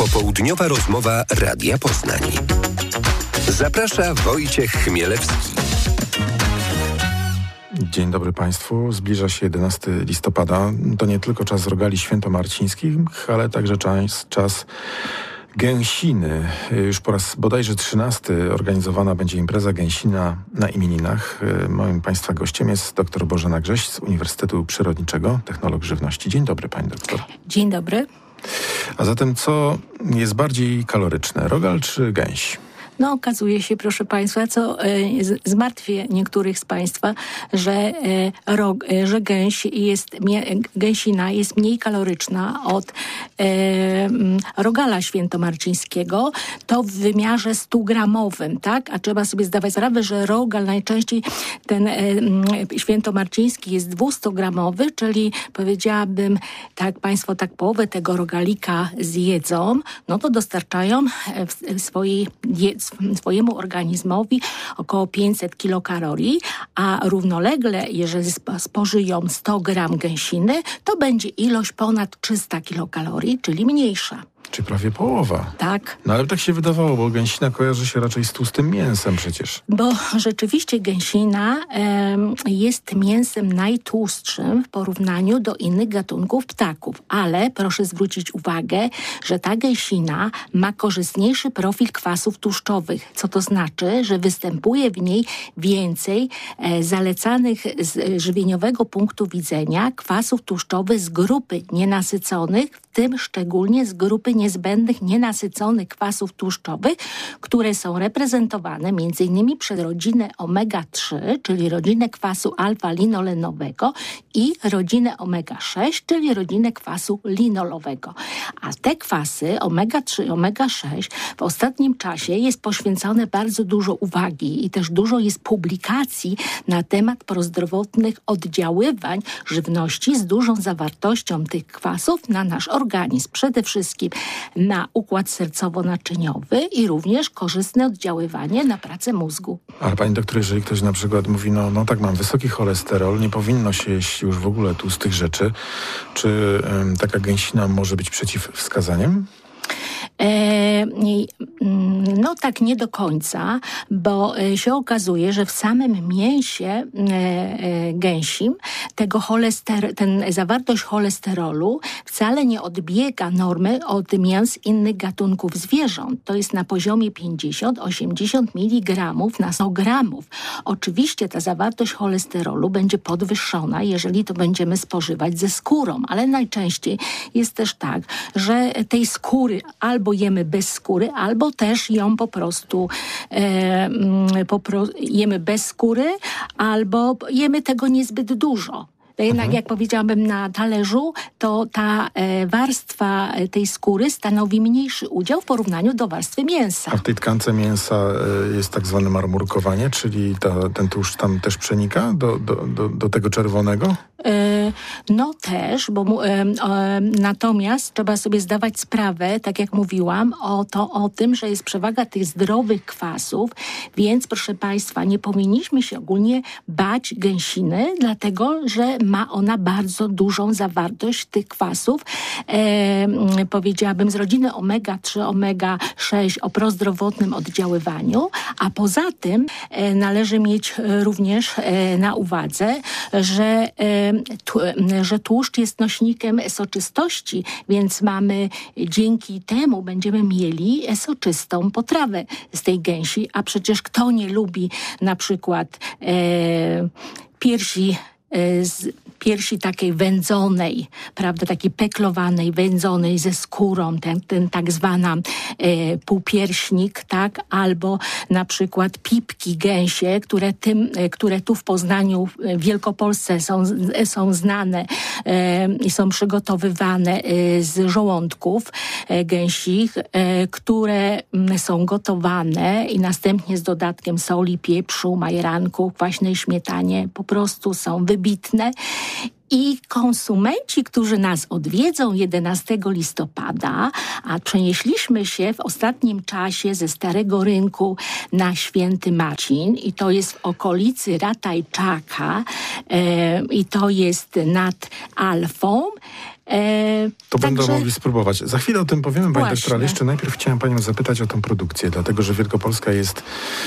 Popołudniowa rozmowa Radia Poznań. Zaprasza Wojciech Chmielewski. Dzień dobry Państwu. Zbliża się 11 listopada. To nie tylko czas rogali świętomarcińskich, ale także czas gęsiny. Już po raz bodajże 13 organizowana będzie impreza gęsina na imieninach. Moim Państwa gościem jest dr Bożena Grześ z Uniwersytetu Przyrodniczego, technolog żywności. Dzień dobry Pani doktor. Dzień dobry. A zatem co jest bardziej kaloryczne, rogal czy gęś? No okazuje się, proszę Państwa, co zmartwię niektórych z Państwa, że gęsina jest mniej kaloryczna od rogala świętomarcińskiego. To w wymiarze 100-gramowym, tak? A trzeba sobie zdawać sprawę, że rogal najczęściej ten świętomarciński jest 200-gramowy, czyli powiedziałabym, tak Państwo tak połowę tego rogalika zjedzą, no to dostarczają swojemu organizmowi około 500 kilokalorii, a równolegle, jeżeli spożyją 100 gram gęsiny, to będzie ilość ponad 300 kilokalorii, czyli mniejsza. Czy prawie połowa. Tak. No ale tak się wydawało, bo gęsina kojarzy się raczej z tłustym mięsem przecież. Bo rzeczywiście gęsina jest mięsem najtłustszym w porównaniu do innych gatunków ptaków. Ale proszę zwrócić uwagę, że ta gęsina ma korzystniejszy profil kwasów tłuszczowych. Co to znaczy? Że występuje w niej więcej zalecanych z żywieniowego punktu widzenia kwasów tłuszczowych z grupy nienasyconych, w tym szczególnie z grupy niezbędnych nienasyconych kwasów tłuszczowych, które są reprezentowane m.in. przez rodzinę omega-3, czyli rodzinę kwasu alfa-linolenowego i rodzinę omega-6, czyli rodzinę kwasu linolowego. A te kwasy omega-3 i omega-6 w ostatnim czasie jest poświęcone bardzo dużo uwagi i też dużo jest publikacji na temat prozdrowotnych oddziaływań żywności z dużą zawartością tych kwasów na nasz organizm. Przede wszystkim na układ sercowo-naczyniowy i również korzystne oddziaływanie na pracę mózgu. Ale Pani doktor, jeżeli ktoś na przykład mówi, no tak, mam wysoki cholesterol, nie powinno się jeść już w ogóle tłustych rzeczy, czy taka gęsina może być przeciwwskazaniem? No tak nie do końca, bo się okazuje, że w samym mięsie gęsim ten zawartość cholesterolu wcale nie odbiega normy od mięs innych gatunków zwierząt. To jest na poziomie 50-80 mg na 100 gramów. Oczywiście ta zawartość cholesterolu będzie podwyższona, jeżeli to będziemy spożywać ze skórą, ale najczęściej jest też tak, że tej skóry albo jemy bez skóry, albo też ją po prostu jemy bez skóry, albo jemy tego niezbyt dużo. Jednak jak powiedziałabym na talerzu, to ta warstwa tej skóry stanowi mniejszy udział w porównaniu do warstwy mięsa. A w tej tkance mięsa jest tak zwane marmurkowanie, czyli ten tłuszcz tam też przenika do tego czerwonego? No też, natomiast trzeba sobie zdawać sprawę, tak jak mówiłam, o tym, że jest przewaga tych zdrowych kwasów, więc proszę Państwa, nie powinniśmy się ogólnie bać gęsiny, dlatego, że ma ona bardzo dużą zawartość tych kwasów, powiedziałabym z rodziny omega-3, omega-6 o prozdrowotnym oddziaływaniu, a poza tym należy mieć również na uwadze, że tłuszcz jest nośnikiem soczystości, więc dzięki temu będziemy mieli soczystą potrawę z tej gęsi, a przecież kto nie lubi na przykład piersi takiej wędzonej, prawda, takiej peklowanej, wędzonej ze skórą, ten tak zwana półpierśnik, tak, albo na przykład pipki gęsie, które tu w Poznaniu, w Wielkopolsce są znane i są przygotowywane z żołądków gęsich, które są gotowane i następnie z dodatkiem soli, pieprzu, majeranku, kwaśnej śmietanie po prostu są wybitne. I konsumenci, którzy nas odwiedzą 11 listopada, a przenieśliśmy się w ostatnim czasie ze Starego Rynku na Święty Marcin i to jest w okolicy Ratajczaka i to jest nad Alfą, To będą mogli spróbować. Za chwilę o tym powiemy, pani doktor, ale jeszcze najpierw chciałem panią zapytać o tą produkcję, dlatego że Wielkopolska jest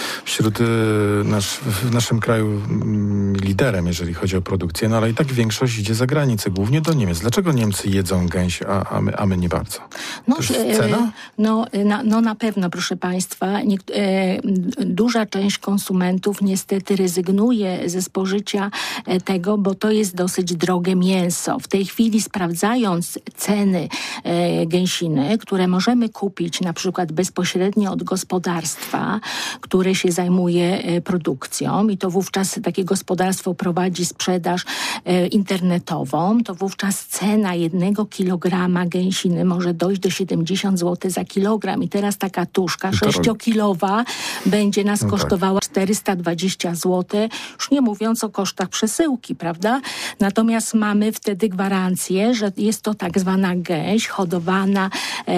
w naszym kraju liderem, jeżeli chodzi o produkcję, no ale i tak większość idzie za granicę, głównie do Niemiec. Dlaczego Niemcy jedzą gęś, a my nie bardzo? To jest cena? No na pewno, proszę państwa. Duża część konsumentów niestety rezygnuje ze spożycia tego, bo to jest dosyć drogie mięso. W tej chwili sprawdzając ceny gęsiny, które możemy kupić na przykład bezpośrednio od gospodarstwa, które się zajmuje produkcją i to wówczas takie gospodarstwo prowadzi sprzedaż internetową, to wówczas cena 1 kilograma gęsiny może dojść do 70 zł za kilogram. I teraz taka tuszka 6-kilowa będzie nas kosztowała 420 zł, już nie mówiąc o kosztach przesyłki, prawda? Natomiast mamy wtedy gwarancję, że jest to tak zwana gęś hodowana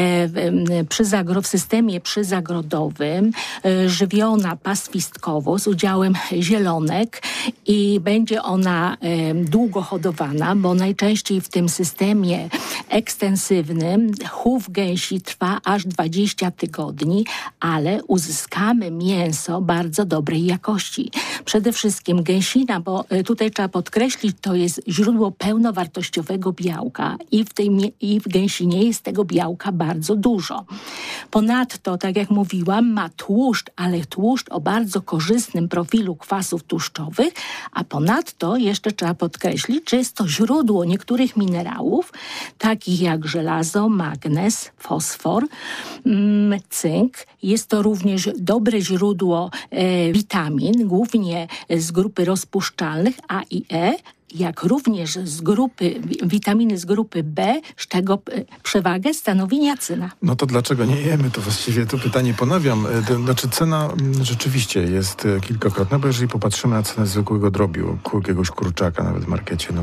w systemie przyzagrodowym, żywiona pastwistkowo z udziałem zielonek i będzie ona długo hodowana, bo najczęściej w tym systemie ekstensywnym chów gęsi trwa aż 20 tygodni, ale uzyskamy mięso bardzo dobrej jakości. Przede wszystkim gęsina, bo tutaj trzeba podkreślić, to jest źródło pełnowartościowego białka i w gęsinie jest tego białka bardzo dużo. Ponadto, tak jak mówiłam, ma tłuszcz, ale tłuszcz o bardzo korzystnym profilu kwasów tłuszczowych, a ponadto jeszcze trzeba podkreślić, że jest to źródło niektórych minerałów, takich jak żelazo, magnez, fosfor, cynk. Jest to również dobre źródło witamin, głównie z grupy rozpuszczalnych A i E, jak również witaminy z grupy B, z czego przewagę stanowi niacyna. No to dlaczego nie jemy? To właściwie to pytanie ponawiam. Znaczy cena rzeczywiście jest kilkakrotna, bo jeżeli popatrzymy na cenę zwykłego drobiu, jakiegoś kurczaka nawet w markecie, no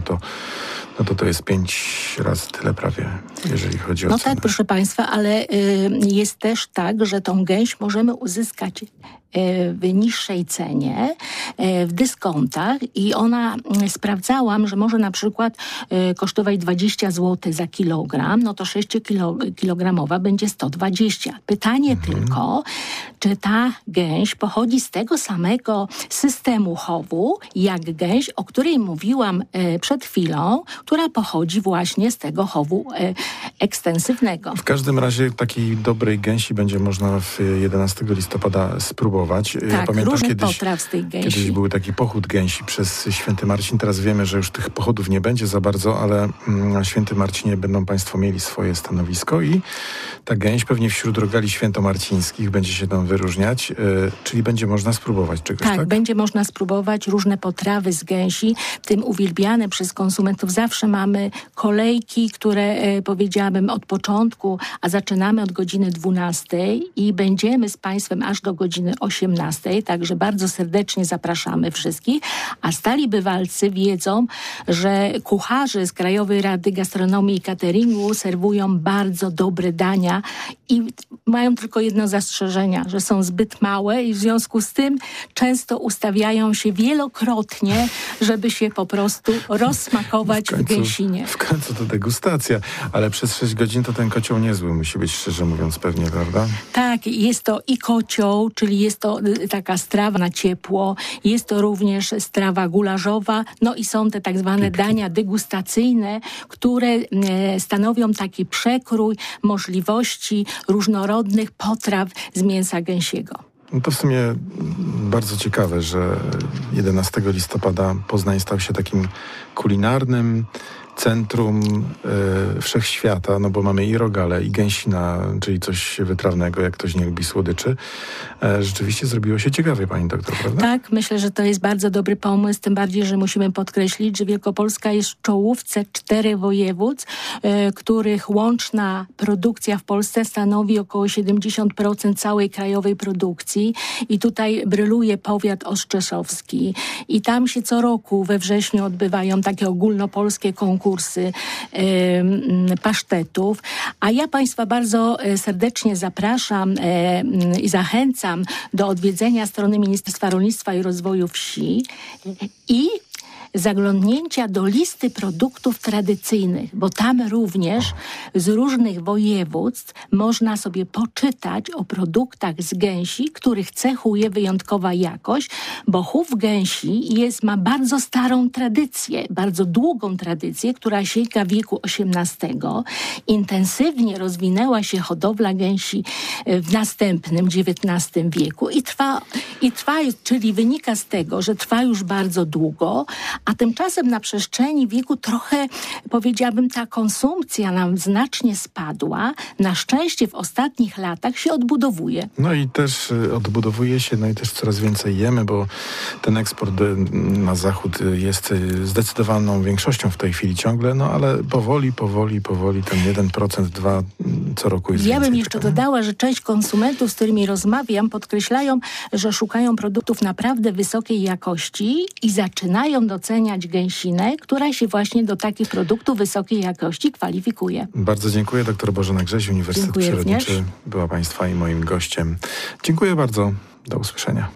to jest 5 razy tyle prawie, jeżeli chodzi o cenę. No tak, proszę państwa, ale jest też tak, że tą gęś możemy uzyskać w niższej cenie, w dyskontach i sprawdzałam, że może na przykład kosztować 20 zł za kilogram, no to 6-kilogramowa będzie 120. Pytanie tylko, czy ta gęś pochodzi z tego samego systemu chowu, jak gęś, o której mówiłam przed chwilą, która pochodzi właśnie z tego chowu ekstensywnego. W każdym razie takiej dobrej gęsi będzie można 11 listopada spróbować. Tak, ja pamiętam różnych potraw z tej gęsi. Kiedyś był taki pochód gęsi przez Święty Marcin. Teraz wiemy, że już tych pochodów nie będzie za bardzo, ale na Świętym Marcinie będą państwo mieli swoje stanowisko i ta gęś pewnie wśród rogali świętomarcińskich będzie się tam wyróżniać, czyli będzie można spróbować czegoś, tak? Tak, będzie można spróbować różne potrawy z gęsi, w tym uwielbiane przez konsumentów. Zawsze mamy kolejki, które powiedziałabym od początku, a zaczynamy od godziny 12 i będziemy z państwem aż do godziny 18, także bardzo serdecznie zapraszamy wszystkich, a stali bywalcy wiedzą, że kucharze z Krajowej Rady Gastronomii i Cateringu serwują bardzo dobre dania i mają tylko jedno zastrzeżenie, że są zbyt małe i w związku z tym często ustawiają się wielokrotnie, żeby się po prostu rozsmakować w gęsinie. W końcu to degustacja, ale przez 6 godzin to ten kocioł niezły musi być, szczerze mówiąc, pewnie, prawda? Tak, jest to i kocioł, czyli jest to taka strawa na ciepło, jest to również strawa gularzowa, no i są te tak zwane dania degustacyjne, które stanowią taki przekrój możliwości różnorodnych potraw z mięsa gęsiego. No to w sumie bardzo ciekawe, że 11 listopada Poznań stał się takim kulinarnym centrum wszechświata, no bo mamy i rogale, i gęsina, czyli coś wytrawnego, jak ktoś nie lubi słodyczy. Rzeczywiście zrobiło się ciekawie, pani doktor, prawda? Tak, myślę, że to jest bardzo dobry pomysł, tym bardziej, że musimy podkreślić, że Wielkopolska jest w czołówce 4 województw, których łączna produkcja w Polsce stanowi około 70% całej krajowej produkcji i tutaj bryluje powiat ostrzeszowski i tam się co roku we wrześniu odbywają takie ogólnopolskie konkursy pasztetów, a ja państwa bardzo serdecznie zapraszam i zachęcam do odwiedzenia strony Ministerstwa Rolnictwa i Rozwoju Wsi i zaglądnięcia do listy produktów tradycyjnych, bo tam również z różnych województw można sobie poczytać o produktach z gęsi, których cechuje wyjątkowa jakość, bo chów gęsi ma bardzo starą tradycję, bardzo długą tradycję, która sięga wieku XVIII. Intensywnie rozwinęła się hodowla gęsi w następnym XIX wieku i trwa, czyli wynika z tego, że trwa już bardzo długo, a tymczasem na przestrzeni wieku trochę, powiedziałabym, ta konsumpcja nam znacznie spadła. Na szczęście w ostatnich latach się odbudowuje. No i też odbudowuje się, no i też coraz więcej jemy, bo ten eksport na zachód jest zdecydowaną większością w tej chwili ciągle, no ale powoli ten 1%, 2% co roku jest Ja bym więcej jeszcze tego. dodała, że część konsumentów, z którymi rozmawiam, podkreślają, że szukają produktów naprawdę wysokiej jakości i zaczynają doceniać gęsinę, która się właśnie do takich produktów wysokiej jakości kwalifikuje. Bardzo dziękuję. Doktor Bożena Grześ, Uniwersytet Dziękuję Przyrodniczy również. była Państwa i moim gościem. Dziękuję bardzo. Do usłyszenia.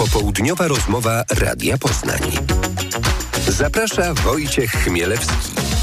Popołudniowa rozmowa Radia Poznań. Zaprasza Wojciech Chmielewski.